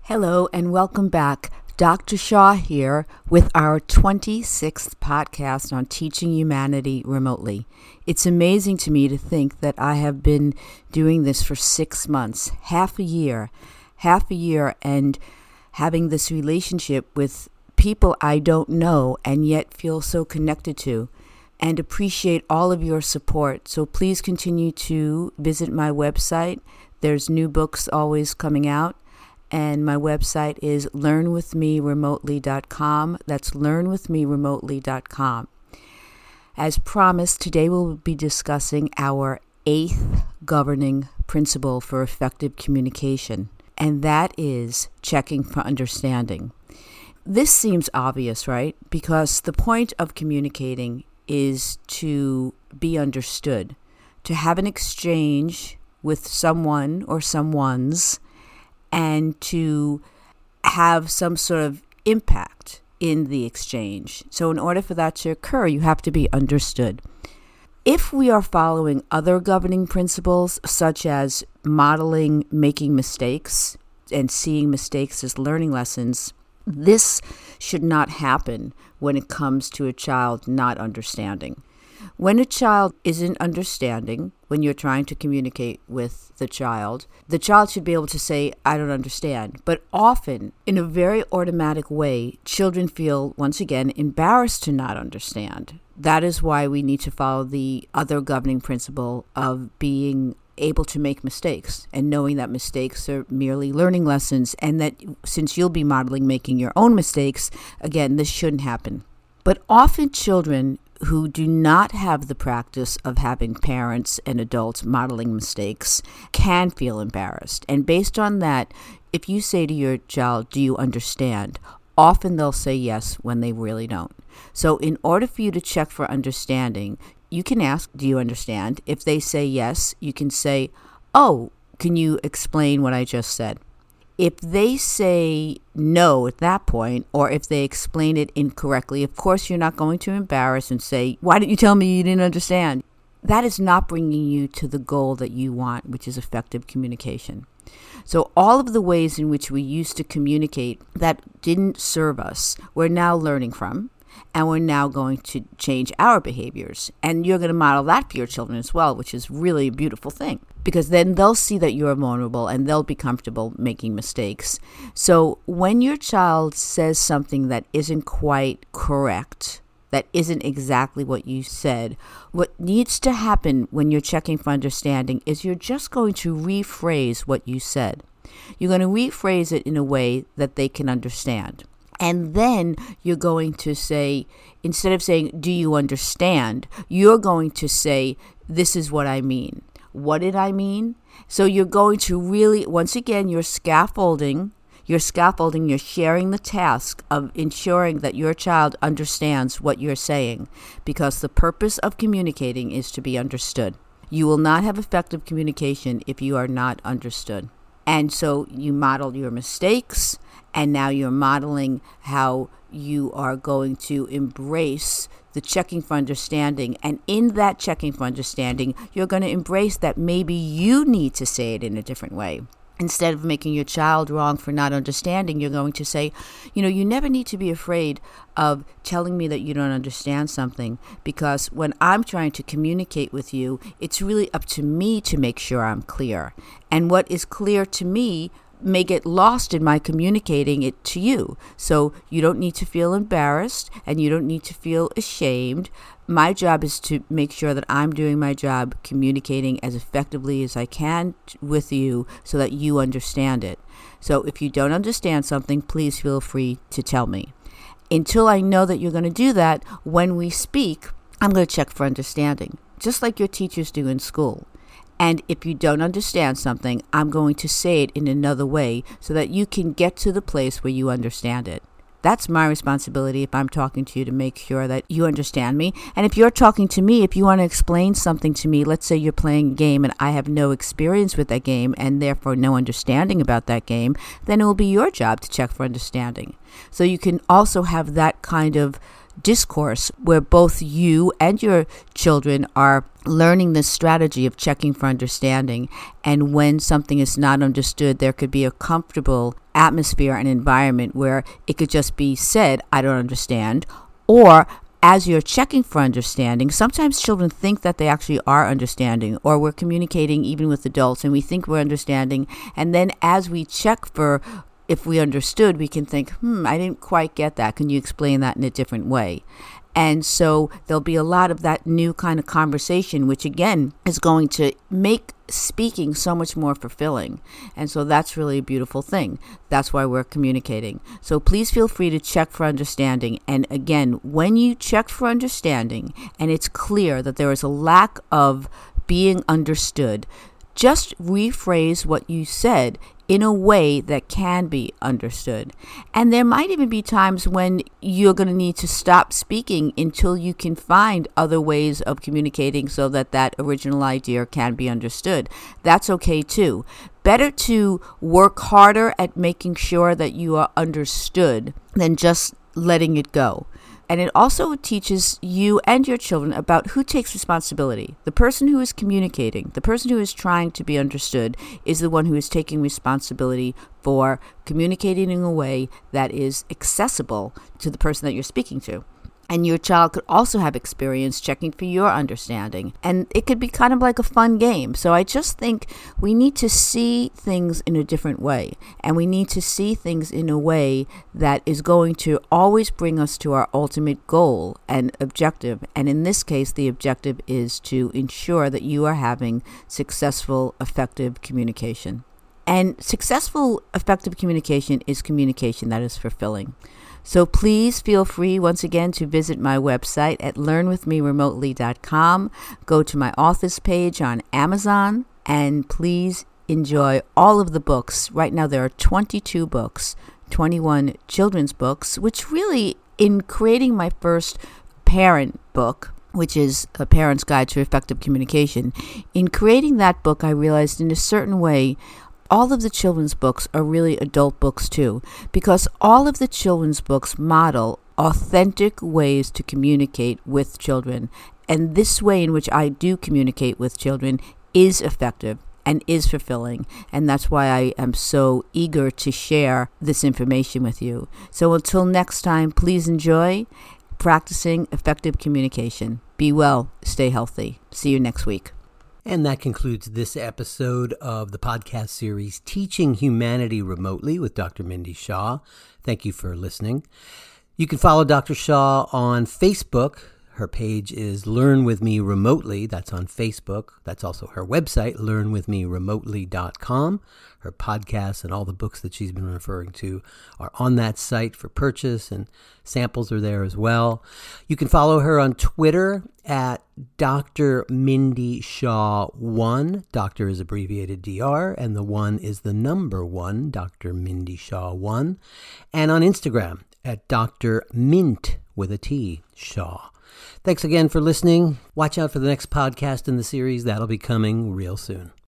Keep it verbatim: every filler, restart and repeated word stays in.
Hello and welcome back. Doctor Shaw here with our twenty-sixth podcast on teaching humanity remotely. It's amazing to me to think that I have been doing this for six months, half a year, half a year, and having this relationship with people I don't know and yet feel so connected to, and appreciate all of your support. So please continue to visit my website. There's new books always coming out. And my website is learn with me remotely dot com. That's learn with me remotely dot com. As promised, today we'll be discussing our eighth governing principle for effective communication, and that is checking for understanding. This seems obvious, right? Because the point of communicating is to be understood, to have an exchange with someone or someone's, and to have some sort of impact in the exchange. So in order for that to occur, you have to be understood. If we are following other governing principles, such as modeling making mistakes and seeing mistakes as learning lessons, this should not happen when it comes to a child not understanding. When a child isn't understanding, when you're trying to communicate with the child, the child should be able to say, I don't understand. But often, in a very automatic way, children feel, once again, embarrassed to not understand. That is why we need to follow the other governing principle of being able to make mistakes and knowing that mistakes are merely learning lessons, and that since you'll be modeling making your own mistakes, again, this shouldn't happen. But often children who do not have the practice of having parents and adults modeling mistakes can feel embarrassed. And based on that, if you say to your child, do you understand? Often they'll say yes when they really don't. So in order for you to check for understanding, you can ask, do you understand? If they say yes, you can say, oh, can you explain what I just said? If they say no at that point, or if they explain it incorrectly, of course you're not going to embarrass and say, why didn't you tell me you didn't understand? That is not bringing you to the goal that you want, which is effective communication. So all of the ways in which we used to communicate that didn't serve us, we're now learning from. And we're now going to change our behaviors. And you're going to model that for your children as well, which is really a beautiful thing. Because then they'll see that you're vulnerable and they'll be comfortable making mistakes. So when your child says something that isn't quite correct, that isn't exactly what you said, what needs to happen when you're checking for understanding is you're just going to rephrase what you said. You're going to rephrase it in a way that they can understand. And then you're going to say, instead of saying, do you understand? You're going to say, this is what I mean. What did I mean? So you're going to really, once again, you're scaffolding, you're scaffolding, you're sharing the task of ensuring that your child understands what you're saying, because the purpose of communicating is to be understood. You will not have effective communication if you are not understood. And so you model your mistakes, and now you're modeling how you are going to embrace the checking for understanding. And in that checking for understanding, you're going to embrace that maybe you need to say it in a different way. Instead of making your child wrong for not understanding, you're going to say, you know, you never need to be afraid of telling me that you don't understand something, because when I'm trying to communicate with you, it's really up to me to make sure I'm clear. And what is clear to me may get lost in my communicating it to you. So you don't need to feel embarrassed and you don't need to feel ashamed. My job is to make sure that I'm doing my job communicating as effectively as I can t- with you so that you understand it. So if you don't understand something, please feel free to tell me. Until I know that you're going to do that, when we speak, I'm going to check for understanding, just like your teachers do in school. And if you don't understand something, I'm going to say it in another way so that you can get to the place where you understand it. That's my responsibility if I'm talking to you, to make sure that you understand me. And if you're talking to me, if you want to explain something to me, let's say you're playing a game and I have no experience with that game and therefore no understanding about that game, then it will be your job to check for understanding. So you can also have that kind of discourse where both you and your children are learning the strategy of checking for understanding. And when something is not understood, there could be a comfortable atmosphere and environment where it could just be said, I don't understand. Or as you're checking for understanding, sometimes children think that they actually are understanding, or we're communicating even with adults and we think we're understanding. And then as we check for if we understood, we can think, hmm, I didn't quite get that. Can you explain that in a different way? And so there'll be a lot of that new kind of conversation, which again is going to make speaking so much more fulfilling. And so that's really a beautiful thing. That's why we're communicating. So please feel free to check for understanding. And again, when you check for understanding and it's clear that there is a lack of being understood, just rephrase what you said in a way that can be understood. And there might even be times when you're going to need to stop speaking until you can find other ways of communicating so that that original idea can be understood. That's okay too. Better to work harder at making sure that you are understood than just letting it go. And it also teaches you and your children about who takes responsibility. The person who is communicating, the person who is trying to be understood, is the one who is taking responsibility for communicating in a way that is accessible to the person that you're speaking to. And your child could also have experience checking for your understanding. And it could be kind of like a fun game. So I just think we need to see things in a different way. And we need to see things in a way that is going to always bring us to our ultimate goal and objective. And in this case, the objective is to ensure that you are having successful, effective communication. And successful, effective communication is communication that is fulfilling. So please feel free once again to visit my website at learn with me remotely dot com. Go to my authors page on Amazon and please enjoy all of the books. Right now there are twenty-two books, twenty-one children's books, which really, in creating my first parent book, which is A Parent's Guide to Effective Communication, in creating that book I realized in a certain way all of the children's books are really adult books too, because all of the children's books model authentic ways to communicate with children. And this way in which I do communicate with children is effective and is fulfilling. And that's why I am so eager to share this information with you. So until next time, please enjoy practicing effective communication. Be well, stay healthy. See you next week. And that concludes this episode of the podcast series, Teaching Humanity Remotely with Doctor Mindy Shaw. Thank you for listening. You can follow Doctor Shaw on Facebook. Her page is Learn With Me Remotely. That's on Facebook. That's also her website, learn with me remotely dot com. Her podcasts and all the books that she's been referring to are on that site for purchase, and samples are there as well. You can follow her on Twitter at Doctor Mindy Shaw one. Doctor is abbreviated D R, and the one is the number one, Doctor Mindy Shaw one. And on Instagram at Doctor Mint with a T, Shaw. Thanks again for listening. Watch out for the next podcast in the series. That'll be coming real soon.